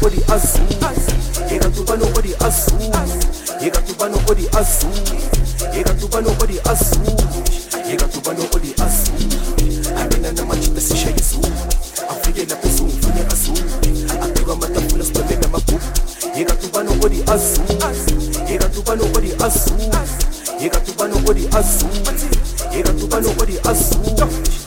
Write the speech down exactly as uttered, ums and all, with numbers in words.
odi azul. Ega tubano odi azul. Ega tubano odi azul. Ega tubano odi azul. Ega tubano odi azul. Amina na machita sisha yesu. Afike la pesu mfune azul. Akiwa matafula stole na mabu. Ega tubano odi azul. Ega tubano odi azul. Ega tubano odi azul. Ega tubano odi azul.